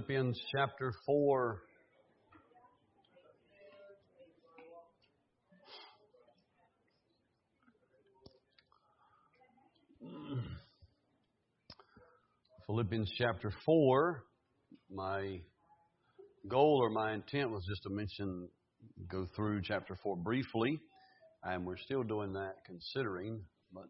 Philippians chapter 4. Philippians chapter 4. My goal or my intent was just to go through chapter 4 briefly, and we're still doing that considering, but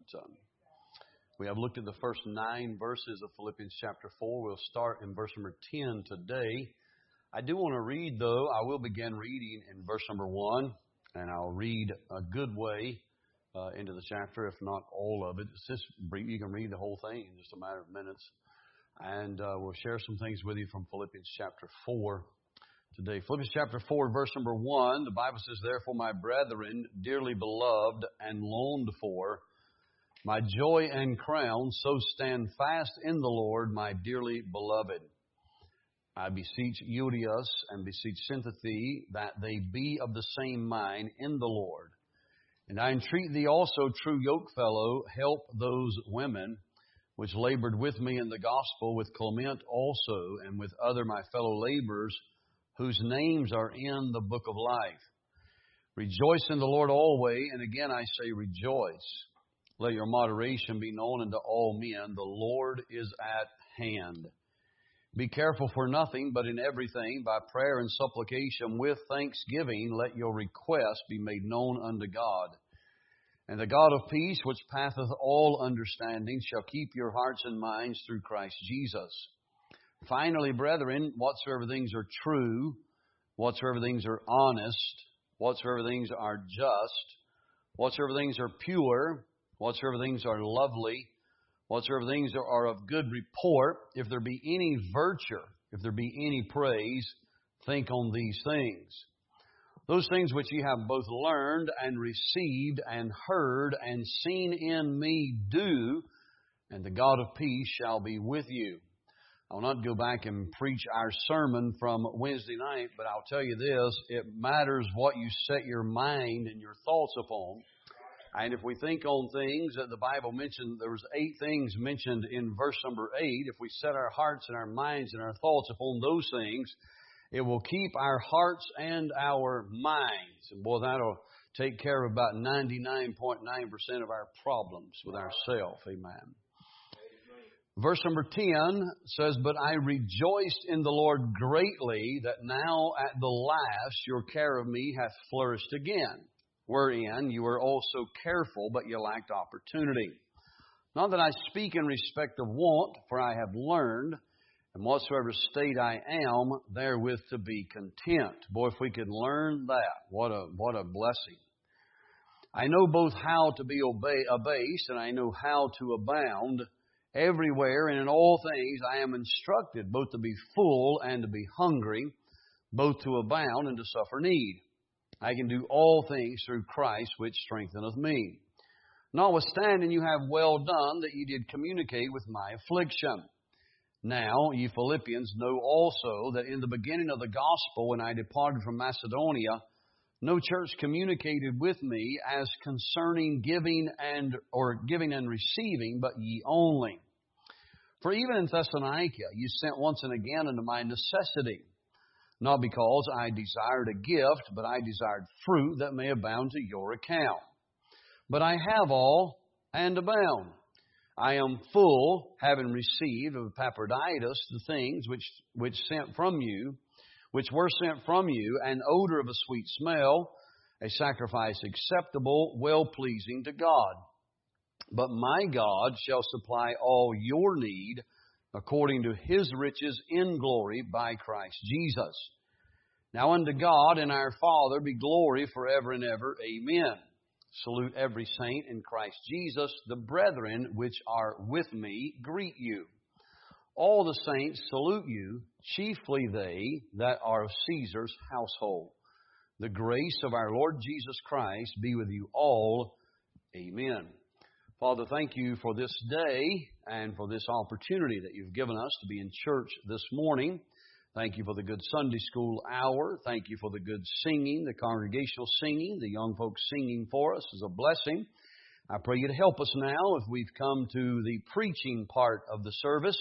we have looked at the first 9 verses of Philippians chapter 4. We'll start in verse number 10 today. I do want to read, though. I will begin reading in verse number 1, and I'll read a good way into the chapter, if not all of it. It's just brief. You can read the whole thing in just a matter of minutes. And we'll share some things with you from Philippians chapter 4 today. Philippians chapter 4, verse number 1, the Bible says, "Therefore, my brethren, dearly beloved and longed for, my joy and crown, so stand fast in the Lord, my dearly beloved. I beseech Euodias and beseech Syntyche that they be of the same mind in the Lord. And I entreat thee also, true yokefellow, help those women which labored with me in the gospel, with Clement also, and with other my fellow laborers, whose names are in the book of life. Rejoice in the Lord always, and again I say rejoice. Let your moderation be known unto all men. The Lord is at hand. Be careful for nothing, but in everything, by prayer and supplication, with thanksgiving, let your requests be made known unto God. And the God of peace, which passeth all understanding, shall keep your hearts and minds through Christ Jesus. Finally, brethren, whatsoever things are true, whatsoever things are honest, whatsoever things are just, whatsoever things are pure, whatsoever things are lovely, whatsoever things are of good report, if there be any virtue, if there be any praise, think on these things. Those things which ye have both learned and received and heard and seen in me do, and the God of peace shall be with you." I will not go back and preach our sermon from Wednesday night, but I'll tell you this, it matters what you set your mind and your thoughts upon. And if we think on things that the Bible mentioned, there was 8 things mentioned in verse number 8. If we set our hearts and our minds and our thoughts upon those things, it will keep our hearts and our minds. And boy, that'll take care of about 99.9% of our problems with ourselves. Amen. Verse number 10 says, "But I rejoiced in the Lord greatly, that now at the last your care of me hath flourished again, wherein you were also careful, but you lacked opportunity. Not that I speak in respect of want, for I have learned, and whatsoever state I am, therewith to be content." Boy, if we could learn that, what a blessing. "I know both how to be abased, and I know how to abound. Everywhere and in all things I am instructed, both to be full and to be hungry, both to abound and to suffer need. I can do all things through Christ, which strengtheneth me. Notwithstanding, you have well done that ye did communicate with my affliction. Now, ye Philippians, know also that in the beginning of the gospel, when I departed from Macedonia, no church communicated with me as concerning giving and receiving, but ye only. For even in Thessalonica, ye sent once and again unto my necessity, not because I desired a gift, but I desired fruit that may abound to your account. But I have all and abound. I am full, having received of Epaphroditus the things which were sent from you, an odor of a sweet smell, a sacrifice acceptable, well-pleasing to God. But my God shall supply all your need according to His riches in glory by Christ Jesus. Now unto God and our Father be glory forever and ever. Amen. Salute every saint in Christ Jesus. The brethren which are with me greet you. All the saints salute you, chiefly they that are of Caesar's household. The grace of our Lord Jesus Christ be with you all. Amen." Father, thank you for this day and for this opportunity that you've given us to be in church this morning. Thank you for the good Sunday school hour. Thank you for the good singing, the congregational singing, the young folks singing for us is a blessing. I pray you to help us now if we've come to the preaching part of the service.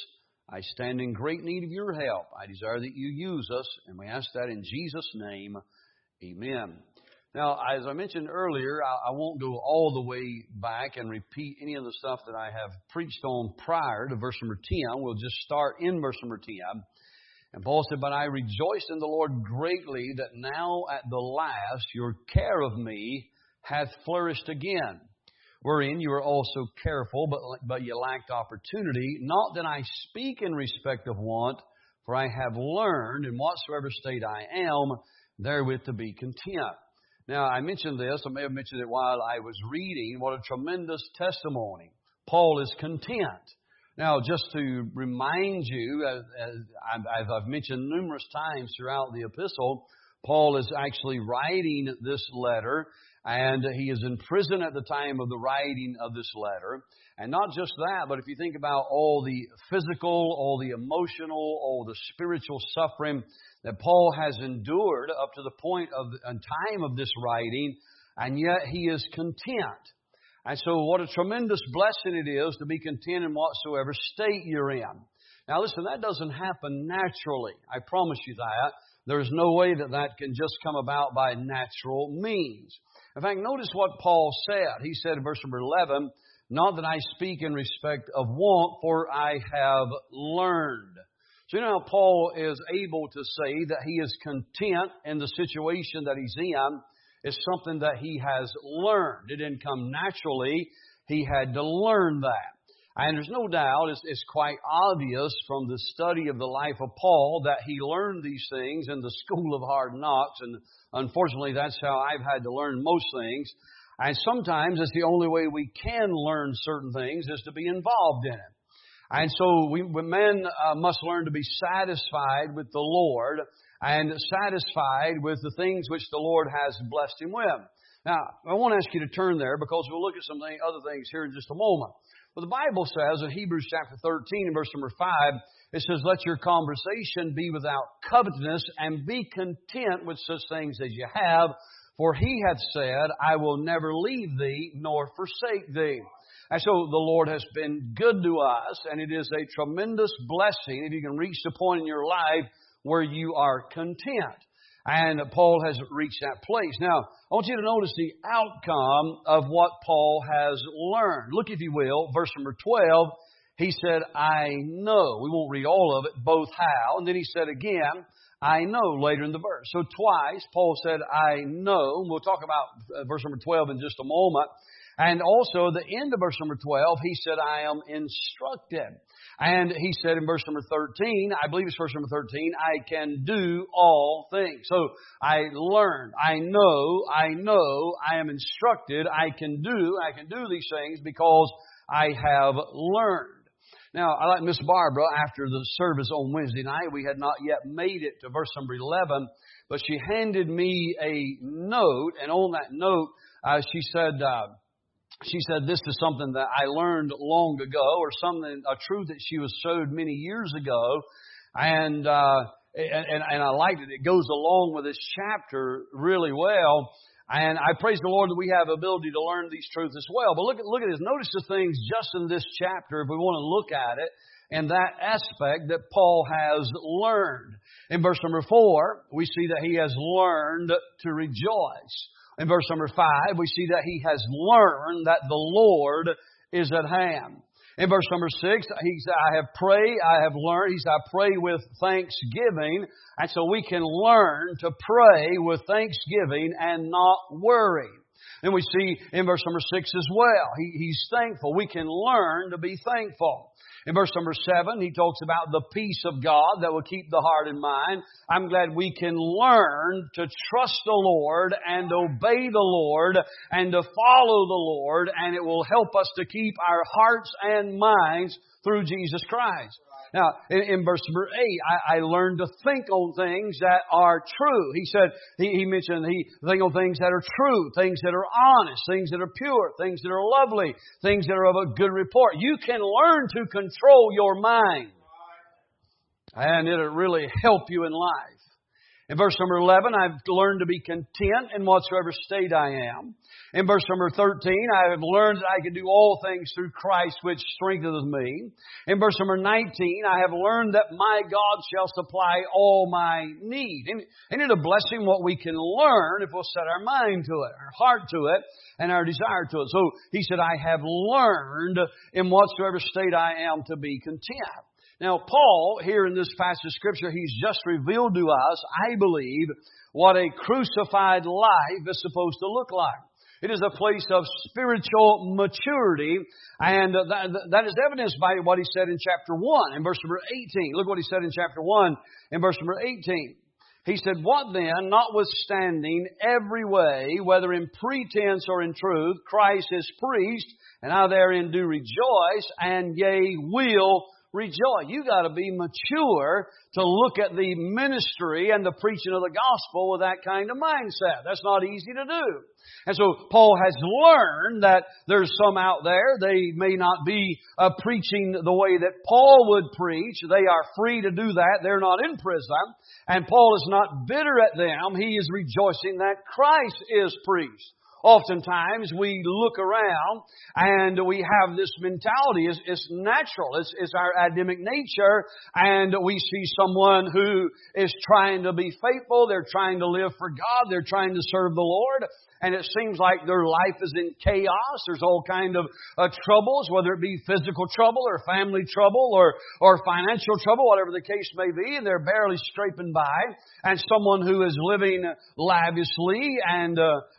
I stand in great need of your help. I desire that you use us, and we ask that in Jesus' name. Amen. Now, as I mentioned earlier, I won't go all the way back and repeat any of the stuff that I have preached on prior to verse number 10. We'll just start in verse number 10. And Paul said, "But I rejoice in the Lord greatly that now at the last your care of me hath flourished again, wherein you are also careful, but ye lacked opportunity. Not that I speak in respect of want, for I have learned in whatsoever state I am, therewith to be content." Now, I mentioned this, I may have mentioned it while I was reading. What a tremendous testimony. Paul is content. Now, just to remind you, as I've mentioned numerous times throughout the epistle, Paul is actually writing this letter, and he is in prison at the time of the writing of this letter. And not just that, but if you think about all the physical, all the emotional, all the spiritual suffering that Paul has endured up to the point of the time of this writing, and yet he is content. And so what a tremendous blessing it is to be content in whatsoever state you're in. Now listen, that doesn't happen naturally. I promise you that. There's no way that can just come about by natural means. In fact, notice what Paul said. He said in verse number 11, "Not that I speak in respect of want, for I have learned." So you know how Paul is able to say that he is content in the situation that he's in is something that he has learned. It didn't come naturally. He had to learn that. And there's no doubt, it's quite obvious from the study of the life of Paul that he learned these things in the school of hard knocks. And unfortunately, that's how I've had to learn most things. And sometimes it's the only way we can learn certain things is to be involved in it. And so men must learn to be satisfied with the Lord and satisfied with the things which the Lord has blessed him with. Now, I want to ask you to turn there because we'll look at some other things here in just a moment. But the Bible says in Hebrews chapter 13 and verse number 5, it says, "Let your conversation be without covetousness and be content with such things as you have. For he hath said, I will never leave thee nor forsake thee." And so the Lord has been good to us, and it is a tremendous blessing if you can reach the point in your life where you are content. And Paul has reached that place. Now, I want you to notice the outcome of what Paul has learned. Look, if you will, verse number 12. He said, "I know." We won't read all of it, both how. And then he said again, "I know," later in the verse. So twice, Paul said, "I know." We'll talk about verse number 12 in just a moment. And also, the end of verse number 12, he said, "I am instructed." And he said in verse number 13, I believe it's verse number 13, "I can do all things." So I learned, I know, I am instructed, I can do these things because I have learned. Now, I like Miss Barbara, after the service on Wednesday night, we had not yet made it to verse number 11, but she handed me a note, and on that note, she said, "This is something that I learned long ago," or a truth that she was showed many years ago, and I liked it. It goes along with this chapter really well, and I praise the Lord that we have the ability to learn these truths as well. But look at this. Notice the things just in this chapter, if we want to look at it, and that aspect that Paul has learned. In verse number 4, we see that he has learned to rejoice. In verse number 5, we see that he has learned that the Lord is at hand. In verse number 6, he said, I have learned, he said, "I pray with thanksgiving." And so we can learn to pray with thanksgiving and not worry. And we see in verse number 6 as well, he's thankful. We can learn to be thankful. In verse number 7, he talks about the peace of God that will keep the heart and mind. I'm glad we can learn to trust the Lord and obey the Lord and to follow the Lord, and it will help us to keep our hearts and minds through Jesus Christ. Now, in verse number 8, I learned to think on things that are true. He said, he mentioned, think on things that are true, things that are honest, things that are pure, things that are lovely, things that are of a good report. You can learn to control your mind. And it'll really help you in life. In verse number 11, I've learned to be content in whatsoever state I am. In verse number 13, I have learned that I can do all things through Christ which strengtheneth me. In verse number 19, I have learned that my God shall supply all my need. Isn't it a blessing what we can learn if we'll set our mind to it, our heart to it, and our desire to it? So he said, I have learned in whatsoever state I am to be content. Now, Paul, here in this passage of Scripture, he's just revealed to us, I believe, what a crucified life is supposed to look like. It is a place of spiritual maturity, and that is evidenced by what he said in chapter 1, in verse number 18. Look what he said in chapter 1, in verse number 18. He said, What then, notwithstanding every way, whether in pretense or in truth, Christ is preached, and I therein do rejoice, and yea, will rejoice. You got to be mature to look at the ministry and the preaching of the gospel with that kind of mindset. That's not easy to do. And so Paul has learned that there's some out there, they may not be preaching the way that Paul would preach. They are free to do that. They're not in prison. And Paul is not bitter at them. He is rejoicing that Christ is preached. Oftentimes we look around and we have this mentality. It's natural. It's our Adamic nature. And we see someone who is trying to be faithful. They're trying to live for God. They're trying to serve the Lord. And it seems like their life is in chaos. There's all kind of troubles, whether it be physical trouble or family trouble or financial trouble, whatever the case may be. And they're barely scraping by. And someone who is living lavishly and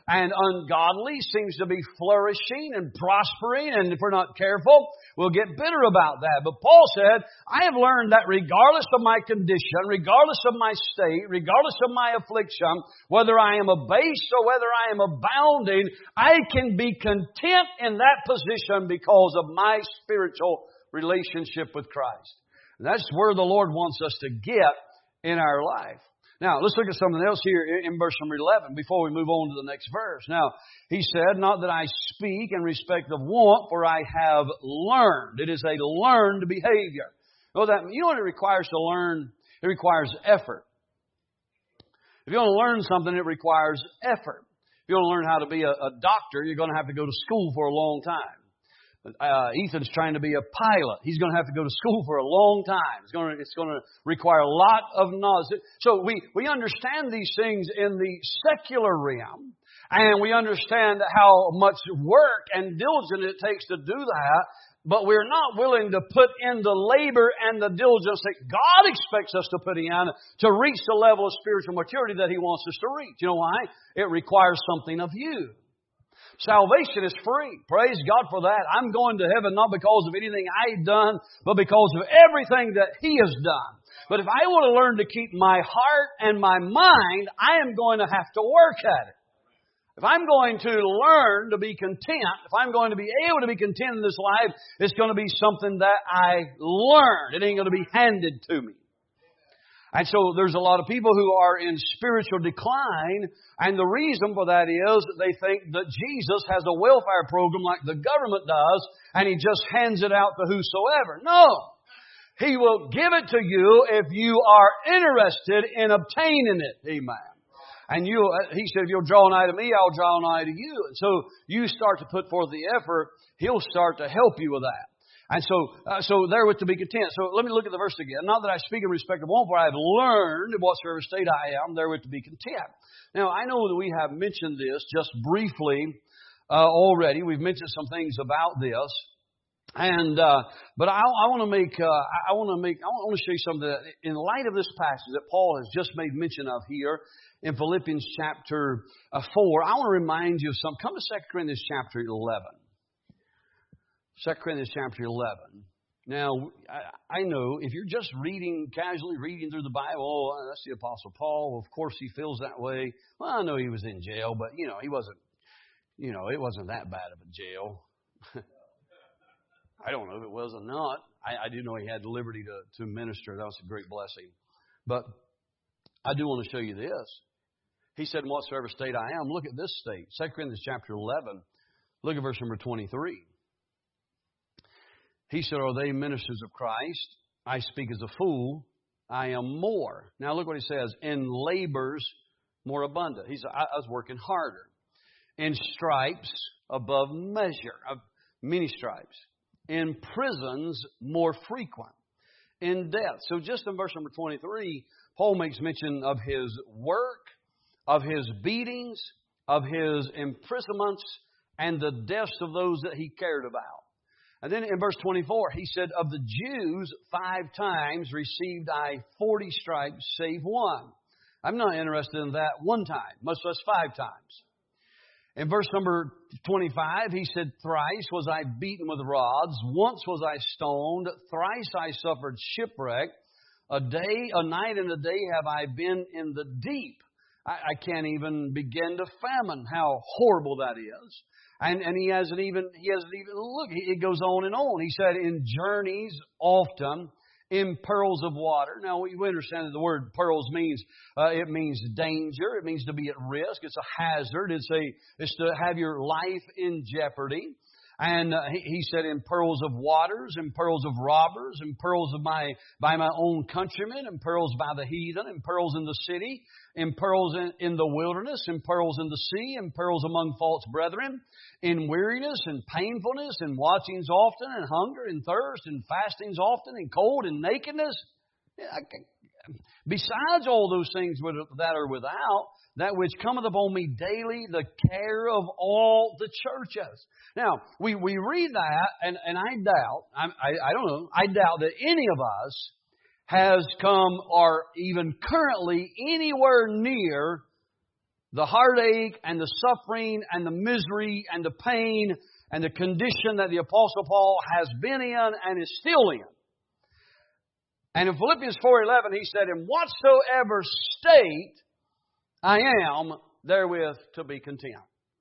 ungodly seems to be flourishing and prospering. And if we're not careful, we'll get bitter about that. But Paul said, I have learned that regardless of my condition, regardless of my state, regardless of my affliction, whether I am abased or whether I am abounding, I can be content in that position because of my spiritual relationship with Christ. And that's where the Lord wants us to get in our life. Now, let's look at something else here in verse number 11 before we move on to the next verse. Now, he said, Not that I speak in respect of want, for I have learned. It is a learned behavior. You know what it requires to learn? It requires effort. If you want to learn something, it requires effort. If you want to learn how to be a doctor, you're going to have to go to school for a long time. Ethan's trying to be a pilot. He's going to have to go to school for a long time. It's going to require a lot of knowledge. So we understand these things in the secular realm, and we understand how much work and diligence it takes to do that, but we're not willing to put in the labor and the diligence that God expects us to put in to reach the level of spiritual maturity that He wants us to reach. You know why? It requires something of you. Salvation is free. Praise God for that. I'm going to heaven not because of anything I've done, but because of everything that He has done. But if I want to learn to keep my heart and my mind, I am going to have to work at it. If I'm going to learn to be content, if I'm going to be able to be content in this life, it's going to be something that I learn. It ain't going to be handed to me. And so there's a lot of people who are in spiritual decline, and the reason for that is that they think that Jesus has a welfare program like the government does, and He just hands it out to whosoever. No! He will give it to you if you are interested in obtaining it. Amen. And He said, if you'll draw nigh to me, I'll draw nigh to you. And so you start to put forth the effort, He'll start to help you with that. And so therewith to be content. So let me look at the verse again. Not that I speak in respect of want, for I have learned in whatsoever state I am, therewith to be content. Now, I know that we have mentioned this just briefly already. We've mentioned some things about this. And but I want to show you something that in light of this passage that Paul has just made mention of here in Philippians chapter 4, I want to remind you of something. Come to 2 Corinthians chapter 11. 2 Corinthians chapter 11. Now, I know if you're just casually reading through the Bible, oh, that's the Apostle Paul. Of course he feels that way. Well, I know he was in jail, but, he wasn't, it wasn't that bad of a jail. I don't know if it was or not. I do know he had the liberty to minister. That was a great blessing. But I do want to show you this. He said, in whatsoever state I am, look at this state. 2 Corinthians chapter 11, look at verse number 23. He said, are they ministers of Christ? I speak as a fool. I am more. Now look what he says. In labors more abundant. He said, I was working harder. In stripes above measure. Many stripes. In prisons more frequent. In death. So just in verse number 23, Paul makes mention of his work, of his beatings, of his imprisonments, and the deaths of those that he cared about. And then in verse 24, he said, of the Jews 5 times received I 40 stripes, save one. I'm not interested in that one time, much less 5 times. In verse number 25, he said, thrice was I beaten with rods, once was I stoned, thrice I suffered shipwreck. A night and a day have I been in the deep. I can't even begin to fathom how horrible that is. And he hasn't even, look, it goes on and on. He said, in journeys often, in perils of water. Now, we understand that the word perils means, it means danger. It means to be at risk. It's a hazard. It's to have your life in jeopardy. And he said, in perils of waters, in perils of robbers, in perils by my own countrymen, in perils by the heathen, in perils in the city, in perils in the wilderness, in perils in the sea, in perils among false brethren, in weariness and painfulness, in watchings often, and hunger and thirst, and fastings often, and cold and nakedness. Besides all those things that are without, that which cometh upon me daily, the care of all the churches. Now, we read that, and I doubt, I don't know, I doubt that any of us has come or even currently anywhere near the heartache and the suffering and the misery and the pain and the condition that the Apostle Paul has been in and is still in. And in Philippians 4:11, he said, in whatsoever state I am therewith to be content.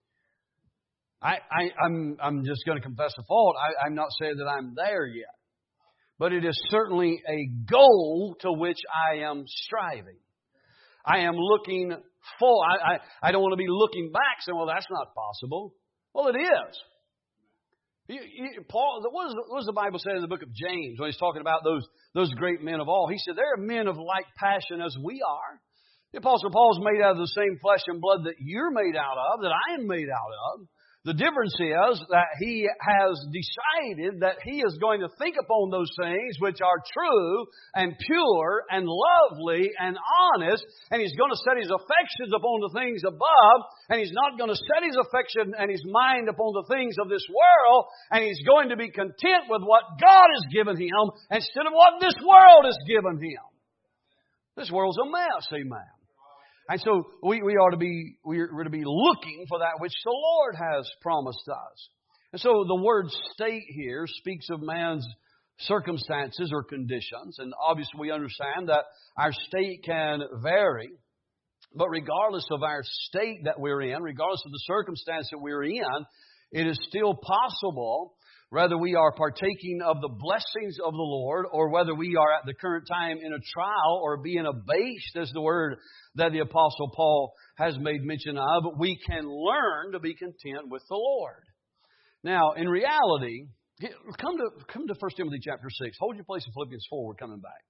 I'm just going to confess a fault. I'm not saying that I'm there yet. But it is certainly a goal to which I am striving. I am looking for. I don't want to be looking back saying, well, that's not possible. Well, it is. Paul, what does the Bible say in the book of James when he's talking about those great men of all? He said, there are men of like passion as we are. The Apostle Paul is made out of the same flesh and blood that you're made out of, that I am made out of. The difference is that he has decided that he is going to think upon those things which are true and pure and lovely and honest, and he's going to set his affections upon the things above, and he's not going to set his affection and his mind upon the things of this world, and he's going to be content with what God has given him instead of what this world has given him. This world's a mess, amen. And so we're to be looking for that which the Lord has promised us. And so the word state here speaks of man's circumstances or conditions. And obviously we understand that our state can vary. But regardless of our state that we're in, regardless of the circumstance that we're in, it is still possible, whether we are partaking of the blessings of the Lord or whether we are at the current time in a trial or being abased, as the word that the Apostle Paul has made mention of, we can learn to be content with the Lord. Now, in reality, come to 1 Timothy chapter 6. Hold your place in Philippians 4. We're coming back.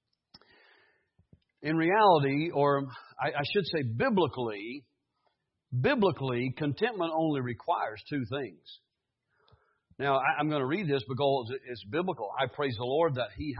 In reality, or I should say biblically, contentment only requires 2 things. Now, I'm going to read this because it's biblical. I praise the Lord that He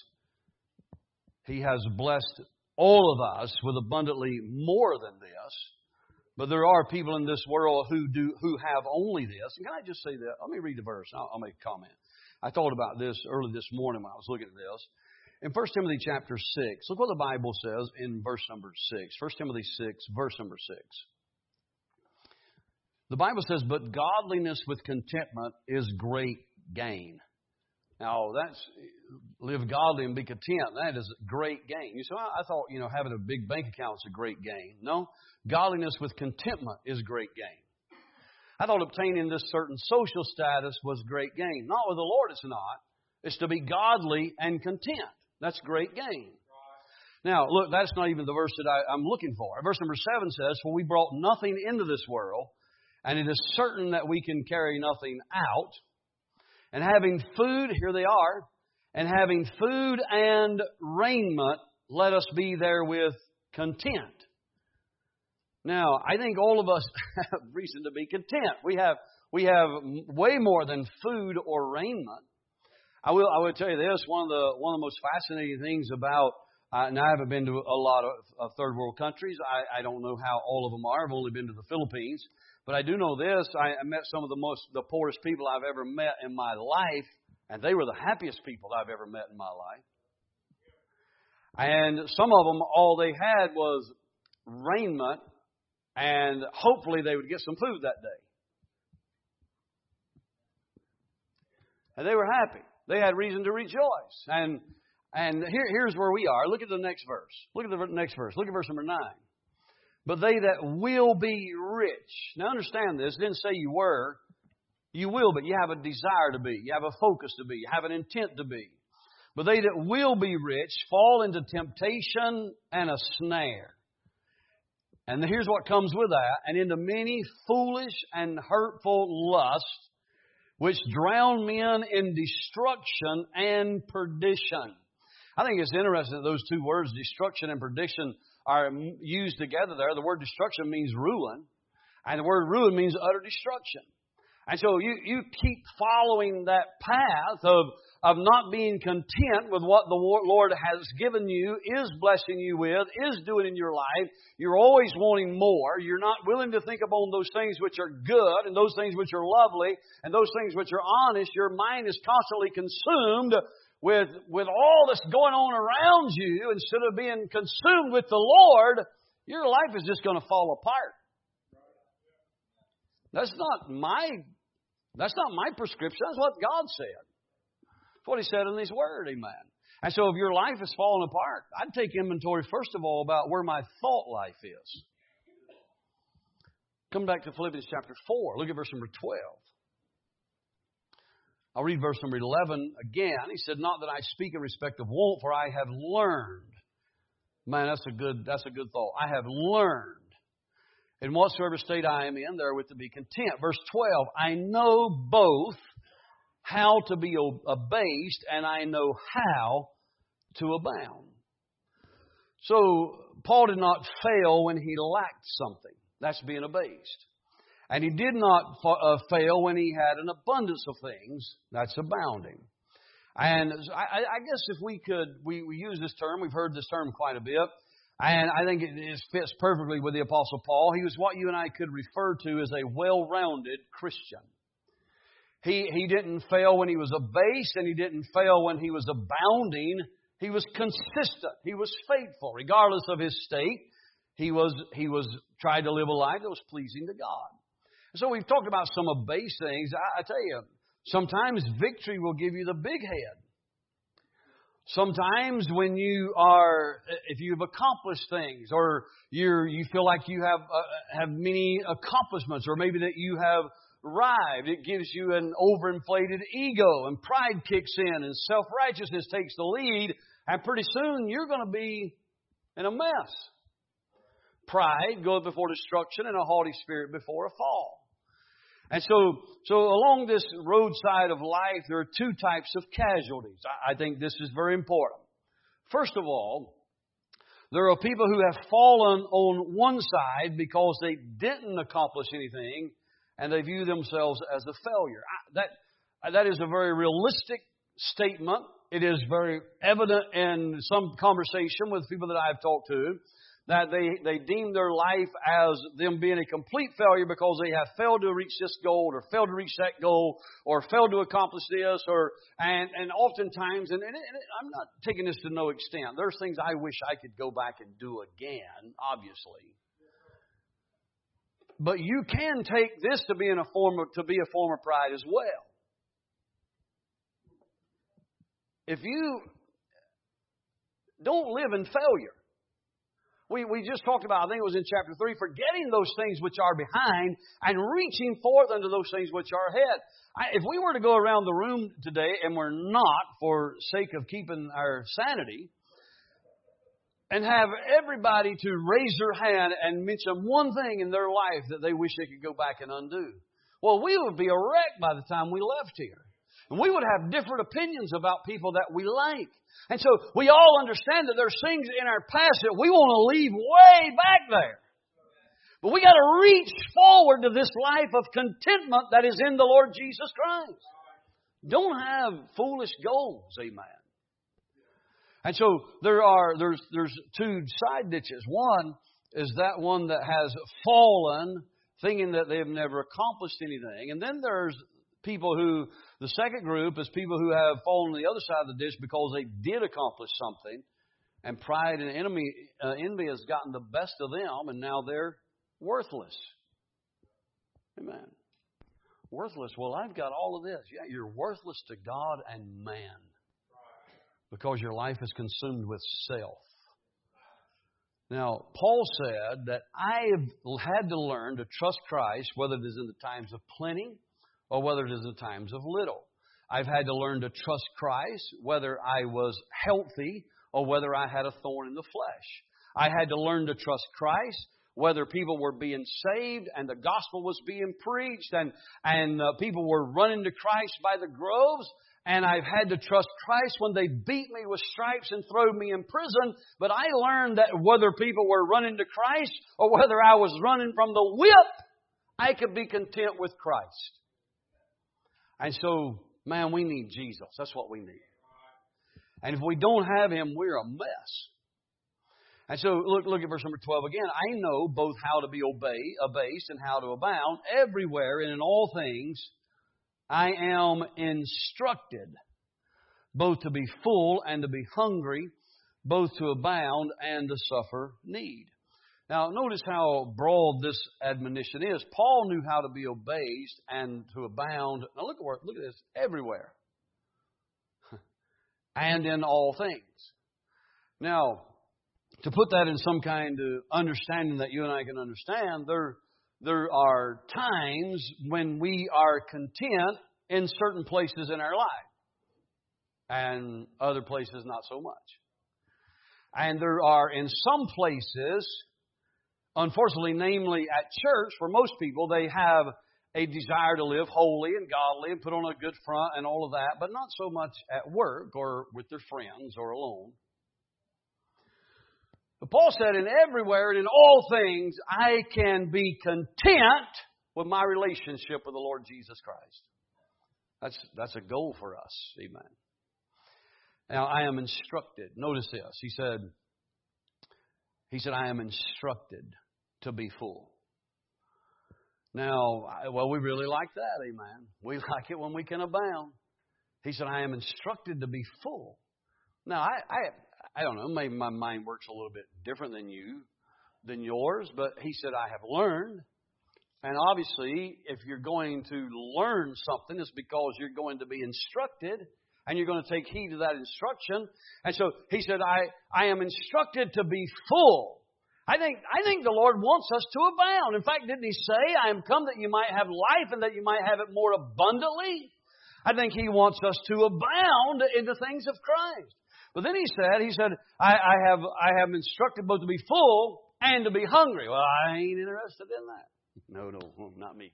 has blessed all of us with abundantly more than this. But there are people in this world who have only this. And can I just say that? Let me read the verse. I'll make a comment. I thought about this early this morning when I was looking at this. In 1 Timothy chapter 6, look what the Bible says in verse number 6. 1 Timothy 6, verse number 6. The Bible says, but godliness with contentment is great gain. Now, live godly and be content. That is great gain. You say, well, I thought, having a big bank account is a great gain. No, godliness with contentment is great gain. I thought obtaining this certain social status was great gain. Not with the Lord, it's not. It's to be godly and content. That's great gain. Now, look, that's not even the verse that I'm looking for. Verse number 7 says, for we brought nothing into this world, and it is certain that we can carry nothing out. And having food, here they are, and having food and raiment, let us be therewith content. Now, I think all of us have reason to be content. We have way more than food or raiment. I will tell you this, one of the most fascinating things about, and I haven't been to a lot of third world countries. I don't know how all of them are. I've only been to the Philippines. But I do know this, I met some of the poorest people I've ever met in my life, and they were the happiest people I've ever met in my life. And some of them, all they had was raiment, and hopefully they would get some food that day. And they were happy. They had reason to rejoice. And here's where we are. Look at the next verse. Look at the next verse. Look at verse number 9. But they that will be rich. Now understand this. It didn't say you were. You will, but you have a desire to be. You have a focus to be. You have an intent to be. But they that will be rich fall into temptation and a snare. And here's what comes with that. And into many foolish and hurtful lusts, which drown men in destruction and perdition. I think it's interesting that those two words, destruction and perdition, are used together there. The word destruction means ruin, and the word ruin means utter destruction. And so you keep following that path of not being content with what the Lord has given you, is blessing you with, is doing in your life. You're always wanting more. You're not willing to think upon those things which are good and those things which are lovely and those things which are honest. Your mind is constantly consumed with all that's going on around you. Instead of being consumed with the Lord, your life is just going to fall apart. That's not my prescription. That's what God said. That's what He said in His Word. Amen. And so if your life is falling apart, I'd take inventory, first of all, about where my thought life is. Come back to Philippians chapter 4. Look at verse number 12. I'll read verse number 11 again. He said, not that I speak in respect of want, for I have learned. Man, that's a good thought. I have learned. In whatsoever state I am in, therewith to be content. Verse 12, I know both how to be abased and I know how to abound. So, Paul did not fail when he lacked something. That's being abased. And he did not fail when he had an abundance of things. That's abounding. And I guess if we use this term, we've heard this term quite a bit. And I think it fits perfectly with the Apostle Paul. He was what you and I could refer to as a well-rounded Christian. He didn't fail when he was abased, and he didn't fail when he was abounding. He was consistent. He was faithful. Regardless of his state, he was tried to live a life that was pleasing to God. So we've talked about some abased things. I tell you, sometimes victory will give you the big head. Sometimes when if you've accomplished things, or you feel like you have many accomplishments, or maybe that you have arrived, it gives you an overinflated ego, and pride kicks in, and self-righteousness takes the lead, and pretty soon you're going to be in a mess. Pride goes before destruction, and a haughty spirit before a fall. And so along this roadside of life, there are two types of casualties. I think this is very important. First of all, there are people who have fallen on one side because they didn't accomplish anything, and they view themselves as a failure. That is a very realistic statement. It is very evident in some conversation with people that I've talked to, that they deem their life as them being a complete failure because they have failed to reach this goal, or failed to reach that goal, or failed to accomplish this, and oftentimes, and I'm not taking this to no extent. There's things I wish I could go back and do again, obviously. But you can take this to be a form of pride as well. If you don't live in failure. We just talked about, I think it was in chapter 3, forgetting those things which are behind and reaching forth unto those things which are ahead. If we were to go around the room today, and we're not for sake of keeping our sanity, and have everybody to raise their hand and mention one thing in their life that they wish they could go back and undo, well, we would be a wreck by the time we left here. And we would have different opinions about people that we like. And so we all understand that there's things in our past that we want to leave way back there. But we got to reach forward to this life of contentment that is in the Lord Jesus Christ. Don't have foolish goals, amen. And so there's two side ditches. One is that one that has fallen, thinking that they've never accomplished anything. And then there's people who, the second group is people who have fallen on the other side of the ditch because they did accomplish something, and pride and envy has gotten the best of them, and now they're worthless. Amen. Worthless. Well, I've got all of this. Yeah, you're worthless to God and man because your life is consumed with self. Now, Paul said that I have had to learn to trust Christ, whether it is in the times of plenty or whether it is in the times of little. I've had to learn to trust Christ, whether I was healthy or whether I had a thorn in the flesh. I had to learn to trust Christ, whether people were being saved and the gospel was being preached and people were running to Christ by the groves. And I've had to trust Christ when they beat me with stripes and threw me in prison. But I learned that whether people were running to Christ or whether I was running from the whip, I could be content with Christ. And so, man, we need Jesus. That's what we need. And if we don't have Him, we're a mess. And so, look at verse number 12 again. I know both how to be abased and how to abound. Everywhere and in all things, I am instructed both to be full and to be hungry, both to abound and to suffer need. Now, notice how broad this admonition is. Paul knew how to be abased and to abound. Now, look at this. Everywhere. And in all things. Now, to put that in some kind of understanding that you and I can understand, there are times when we are content in certain places in our life. And other places not so much. And there are in some places, unfortunately, namely at church, for most people, they have a desire to live holy and godly and put on a good front and all of that, but not so much at work or with their friends or alone. But Paul said, in everywhere and in all things, I can be content with my relationship with the Lord Jesus Christ. That's a goal for us. Amen. Now, I am instructed. Notice this. He said, I am instructed to be full. Now, well, we really like that. Amen. We like it when we can abound. He said, I am instructed to be full. Now, I don't know, maybe my mind works a little bit different than yours, but he said, I have learned. And obviously, if you're going to learn something, it's because you're going to be instructed and you're going to take heed to that instruction. And so he said, I am instructed to be full. I think the Lord wants us to abound. In fact, didn't He say, I am come that you might have life and that you might have it more abundantly? I think He wants us to abound in the things of Christ. But then he said, I have instructed both to be full and to be hungry. Well, I ain't interested in that. No, not me.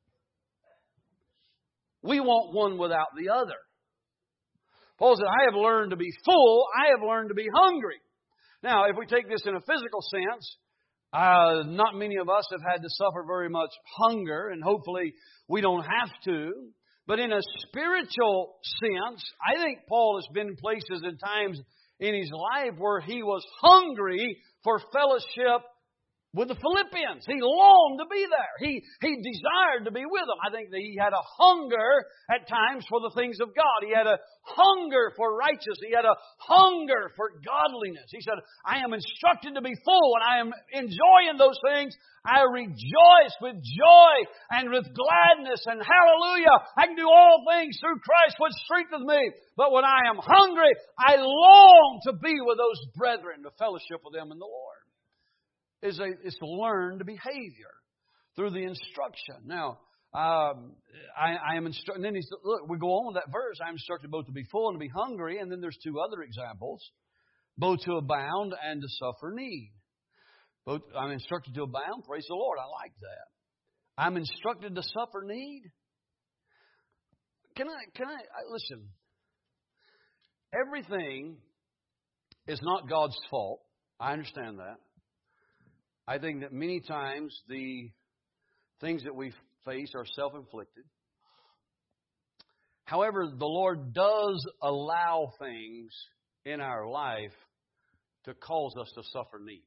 We want one without the other. Paul said, I have learned to be full. I have learned to be hungry. Now, if we take this in a physical sense, not many of us have had to suffer very much hunger, and hopefully we don't have to. But in a spiritual sense, I think Paul has been in places and times in his life where he was hungry for fellowship with the Philippians. He longed to be there. He desired to be with them. I think that he had a hunger at times for the things of God. He had a hunger for righteousness. He had a hunger for godliness. He said, I am instructed to be full and I am enjoying those things. I rejoice with joy and with gladness and hallelujah. I can do all things through Christ which strengthens me. But when I am hungry, I long to be with those brethren, to fellowship with them in the Lord. Is to learn behavior through the instruction. Now, I am instructed. And then he said, look, we go on with that verse. I am instructed both to be full and to be hungry. And then there's two other examples, both to abound and to suffer need. Both, I'm instructed to abound. Praise the Lord. I like that. I'm instructed to suffer need. Can I listen? Everything is not God's fault. I understand that. I think that many times the things that we face are self-inflicted. However, the Lord does allow things in our life to cause us to suffer need.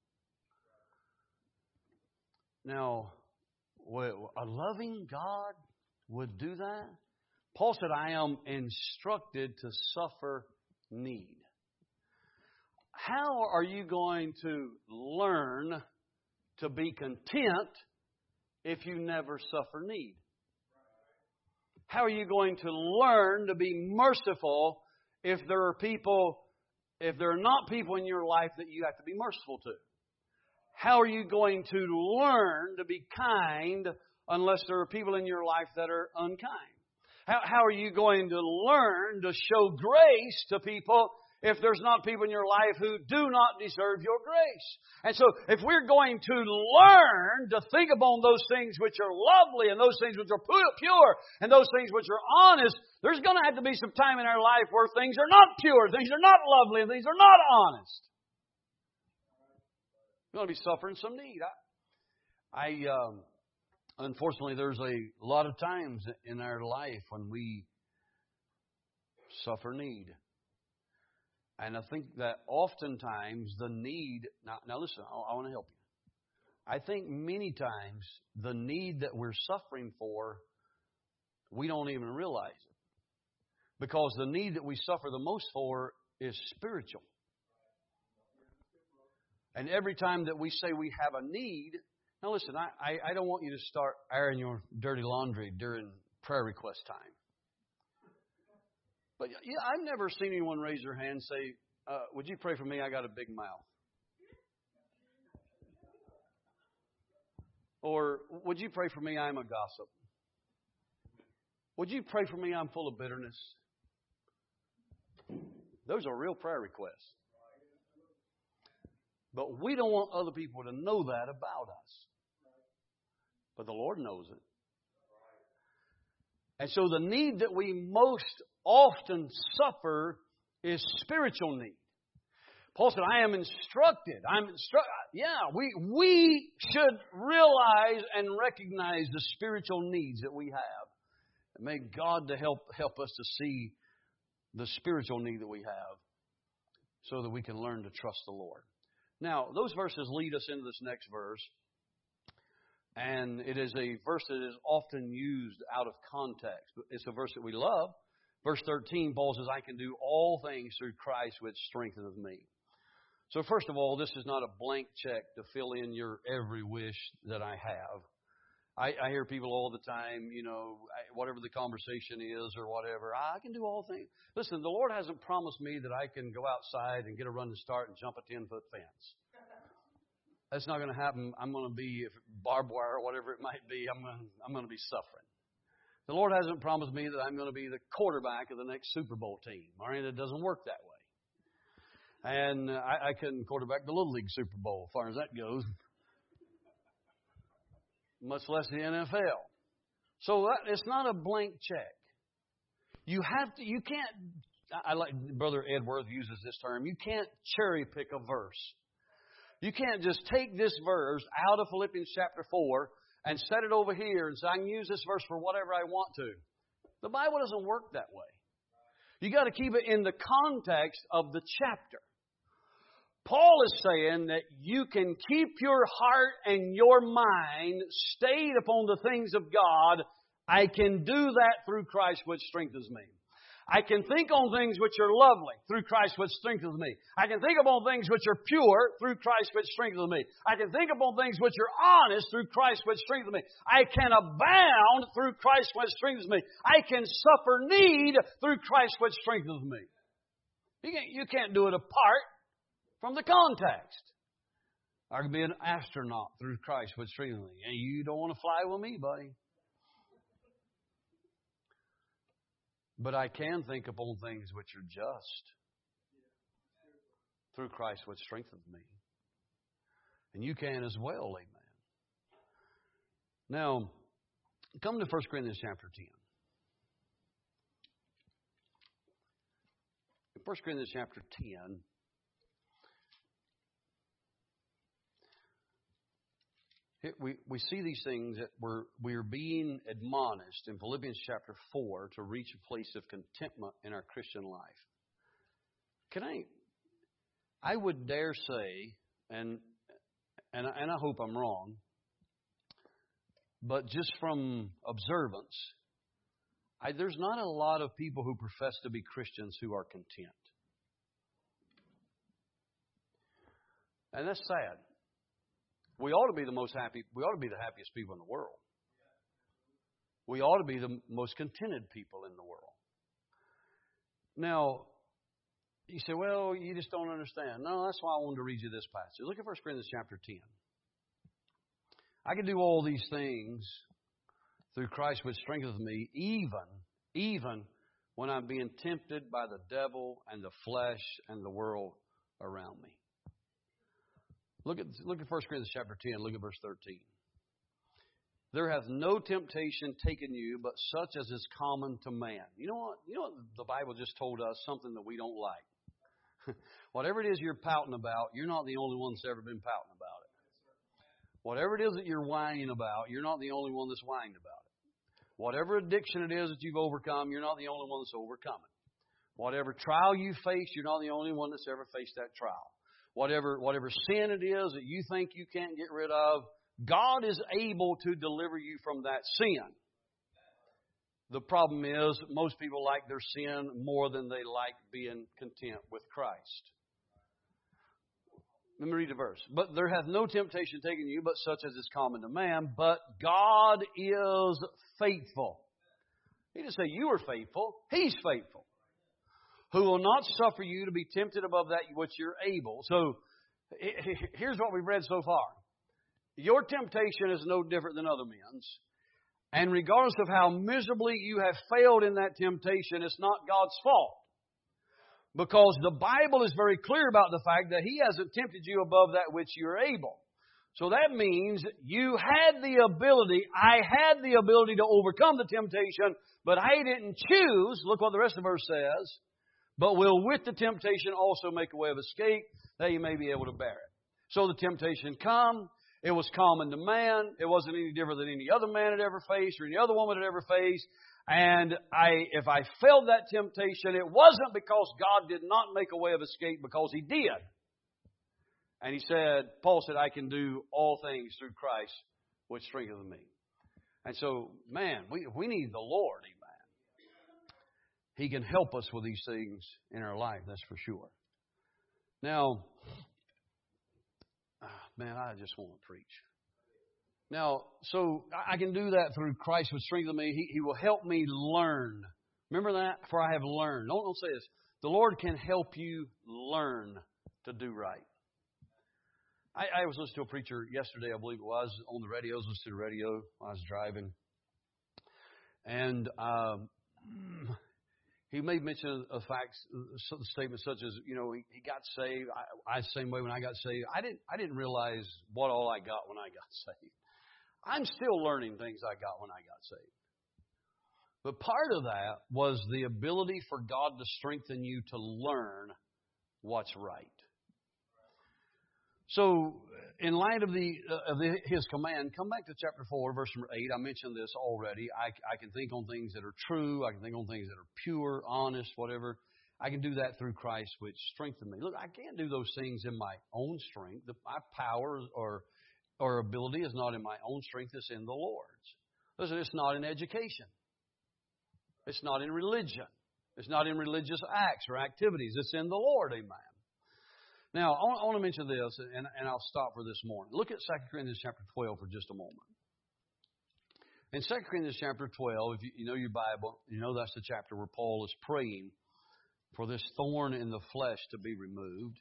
Now, a loving God would do that? Paul said, I am instructed to suffer need. How are you going to learn to be content if you never suffer need? How are you going to learn to be merciful if there are not people in your life that you have to be merciful to? How are you going to learn to be kind unless there are people in your life that are unkind? How are you going to learn to show grace to people if there's not people in your life who do not deserve your grace? And so if we're going to learn to think upon those things which are lovely and those things which are pure and those things which are honest, there's going to have to be some time in our life where things are not pure, things are not lovely, and things are not honest. We're going to be suffering some need. Unfortunately, there's a lot of times in our life when we suffer need. And I think that oftentimes the need... Now listen, I want to help you. I think many times the need that we're suffering for, we don't even realize it. Because the need that we suffer the most for is spiritual. And every time that we say we have a need... Now listen, I don't want you to start airing your dirty laundry during prayer request time. But yeah, I've never seen anyone raise their hand and say, would you pray for me? I got a big mouth. Or would you pray for me? I'm a gossip. Would you pray for me? I'm full of bitterness. Those are real prayer requests. But we don't want other people to know that about us. But the Lord knows it. And so the need that we most often suffer is spiritual need. Paul said, I am instructed. We should realize and recognize the spiritual needs that we have. And may God to help us to see the spiritual need that we have so that we can learn to trust the Lord. Now, those verses lead us into this next verse. And it is a verse that is often used out of context. It's a verse that we love. Verse 13, Paul says, I can do all things through Christ which strengtheneth me. So first of all, this is not a blank check to fill in your every wish that I have. I hear people all the time, whatever the conversation is or whatever, I can do all things. Listen, the Lord hasn't promised me that I can go outside and get a running start and jump a 10-foot fence. That's not going to happen. I'm going to be, if barbed wire or whatever it might be, I'm going to be suffering. The Lord hasn't promised me that I'm going to be the quarterback of the next Super Bowl team. All right, it doesn't work that way. And I couldn't quarterback the Little League Super Bowl, as far as that goes. Much less the NFL. So it's not a blank check. You can't, I like Brother Edworth uses this term, you can't cherry pick a verse. You can't just take this verse out of Philippians chapter 4 and set it over here and say, I can use this verse for whatever I want to. The Bible doesn't work that way. You got to keep it in the context of the chapter. Paul is saying that you can keep your heart and your mind stayed upon the things of God. I can do that through Christ which strengthens me. I can think on things which are lovely through Christ which strengthens me. I can think upon things which are pure through Christ which strengthens me. I can think upon things which are honest through Christ which strengthens me. I can abound through Christ which strengthens me. I can suffer need through Christ which strengthens me. You can't do it apart from the context. I can be an astronaut through Christ which strengthens me. And you don't want to fly with me, buddy. But I can think upon things which are just through Christ which strengthens me. And you can as well, amen. Now, come to 1 Corinthians chapter 10. 1 Corinthians chapter 10. We see these things that we're being admonished in Philippians chapter 4 to reach a place of contentment in our Christian life. I would dare say, and I hope I'm wrong, but just from observance, there's not a lot of people who profess to be Christians who are content. And that's sad. We ought to be the most happy. We ought to be the happiest people in the world. We ought to be the most contented people in the world. Now, you say, well, you just don't understand. No, that's why I wanted to read you this passage. Look at 1 Corinthians chapter 10. I can do all these things through Christ which strengtheneth me, even when I'm being tempted by the devil and the flesh and the world around me. Look at 1 Corinthians chapter 10, look at verse 13. There hath no temptation taken you, but such as is common to man. You know what? The Bible just told us something that we don't like. Whatever it is you're pouting about, you're not the only one that's ever been pouting about it. Whatever it is that you're whining about, you're not the only one that's whining about it. Whatever addiction it is that you've overcome, you're not the only one that's overcome it. Whatever trial you face, you're not the only one that's ever faced that trial. Whatever sin it is that you think you can't get rid of, God is able to deliver you from that sin. The problem is most people like their sin more than they like being content with Christ. Let me read the verse. But there hath no temptation taken you, but such as is common to man. But God is faithful. He didn't say you are faithful. He's faithful. Who will not suffer you to be tempted above that which you're able. So, here's what we've read so far. Your temptation is no different than other men's. And regardless of how miserably you have failed in that temptation, it's not God's fault. Because the Bible is very clear about the fact that He hasn't tempted you above that which you're able. So that means you had the ability, I had the ability to overcome the temptation, but I didn't choose. Look what the rest of the verse says. But will with the temptation also make a way of escape, that you may be able to bear it. So the temptation come. It was common to man. It wasn't any different than any other man had ever faced or any other woman had ever faced. And if I failed that temptation, it wasn't because God did not make a way of escape, because He did. And Paul said, I can do all things through Christ, which strengtheneth me. And so, man, we need the Lord. He can help us with these things in our life, that's for sure. Now, man, I just want to preach. Now, so I can do that through Christ which strengtheneth me. He will help me learn. Remember that? For I have learned. Don't say this. The Lord can help you learn to do right. I was listening to a preacher yesterday, I believe it was, on the radio. I was listening to the radio while I was driving. And he made mention of facts, statements such as, he got saved. I the same way when I got saved. I didn't realize what all I got when I got saved. I'm still learning things I got when I got saved. But part of that was the ability for God to strengthen you to learn what's right. So, in light of His command, come back to chapter 4, verse number 8. I mentioned this already. I can think on things that are true. I can think on things that are pure, honest, whatever. I can do that through Christ, which strengthens me. Look, I can't do those things in my own strength. My power or ability is not in my own strength. It's in the Lord's. Listen, it's not in education. It's not in religion. It's not in religious acts or activities. It's in the Lord. Amen. Now, I want to mention this, and I'll stop for this morning. Look at 2 Corinthians chapter 12 for just a moment. In 2 Corinthians chapter 12, if you know your Bible, you know that's the chapter where Paul is praying for this thorn in the flesh to be removed.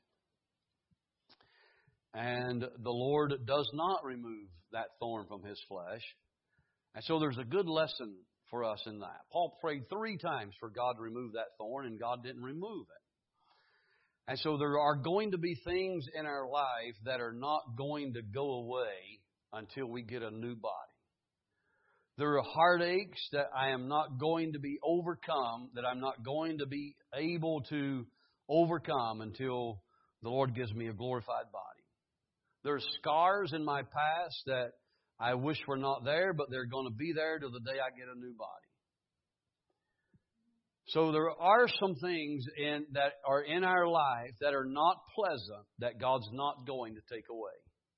And the Lord does not remove that thorn from His flesh. And so there's a good lesson for us in that. Paul prayed 3 times for God to remove that thorn, and God didn't remove it. And so there are going to be things in our life that are not going to go away until we get a new body. There are heartaches that I am not going to be overcome, that I'm not going to be able to overcome until the Lord gives me a glorified body. There's scars in my past that I wish were not there, but they're going to be there till the day I get a new body. So there are some things that are in our life that are not pleasant that God's not going to take away.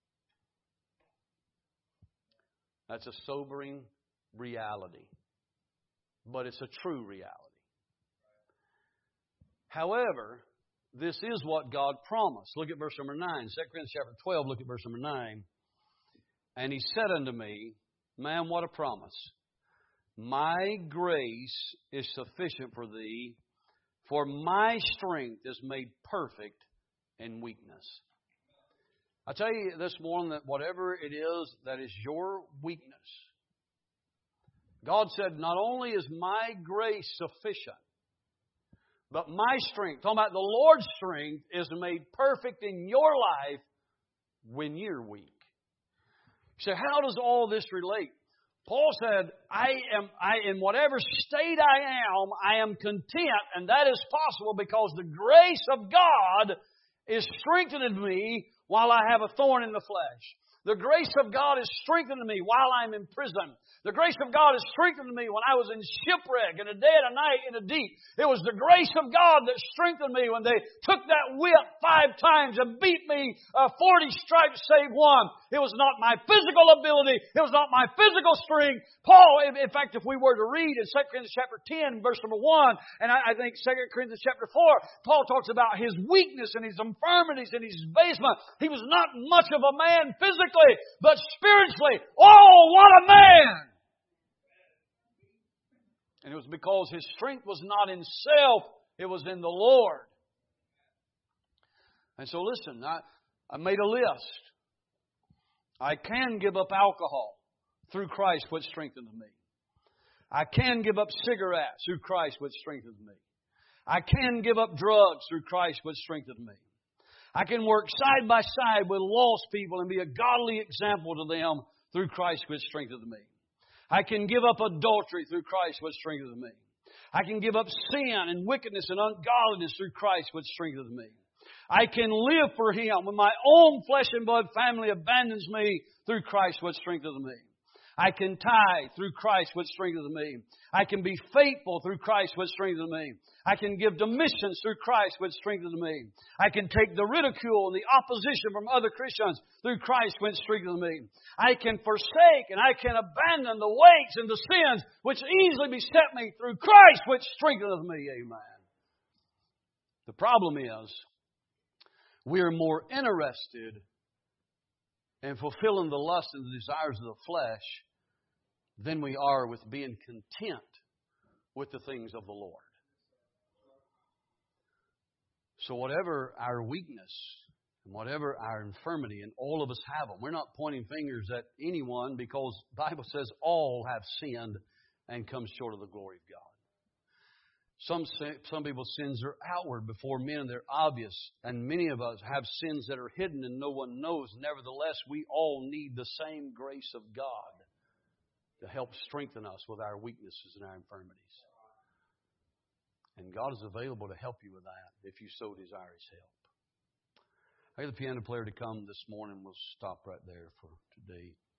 That's a sobering reality. But it's a true reality. However, this is what God promised. Look at verse number 9. 2 Corinthians chapter 12, look at verse number 9. And He said unto me, man, what a promise. My grace is sufficient for thee, for my strength is made perfect in weakness. I tell you this morning that whatever it is that is your weakness, God said, not only is my grace sufficient, but my strength, talking about the Lord's strength, is made perfect in your life when you're weak. So how does all this relate? Paul said, in whatever state I am content, and that is possible because the grace of God is strengthening me while I have a thorn in the flesh. The grace of God is strengthening me while I'm in prison. The grace of God has strengthened me when I was in shipwreck in a day and a night in a deep. It was the grace of God that strengthened me when they took that whip 5 times and beat me 40 stripes save one. It was not my physical ability. It was not my physical strength. Paul, in fact, if we were to read in 2 Corinthians chapter 10, verse number 1, and I think 2 Corinthians chapter 4, Paul talks about his weakness and his infirmities and his abasement. He was not much of a man physically, but spiritually. Oh, what a man! And it was because his strength was not in self, it was in the Lord. And so listen, I made a list. I can give up alcohol through Christ, which strengthens me. I can give up cigarettes through Christ, which strengthens me. I can give up drugs through Christ, which strengthens me. I can work side by side with lost people and be a godly example to them through Christ, which strengthens me. I can give up adultery through Christ, which strengthens me. I can give up sin and wickedness and ungodliness through Christ, which strengthens me. I can live for Him when my own flesh and blood family abandons me through Christ, which strengthens me. I can tithe through Christ, which strengthens me. I can be faithful through Christ, which strengthens me. I can give to missions through Christ, which strengthens me. I can take the ridicule and the opposition from other Christians through Christ, which strengthens me. I can forsake and I can abandon the weights and the sins which easily beset me through Christ, which strengthens me. Amen. The problem is, we are more interested in fulfilling the lust and the desires of the flesh than we are with being content with the things of the Lord. So whatever our weakness and whatever our infirmity, and all of us have them, we're not pointing fingers at anyone because the Bible says all have sinned and come short of the glory of God. Some people's sins are outward before men, they're obvious. And many of us have sins that are hidden and no one knows. Nevertheless, we all need the same grace of God to help strengthen us with our weaknesses and our infirmities. And God is available to help you with that if you so desire His help. I get the piano player to come this morning. We'll stop right there for today.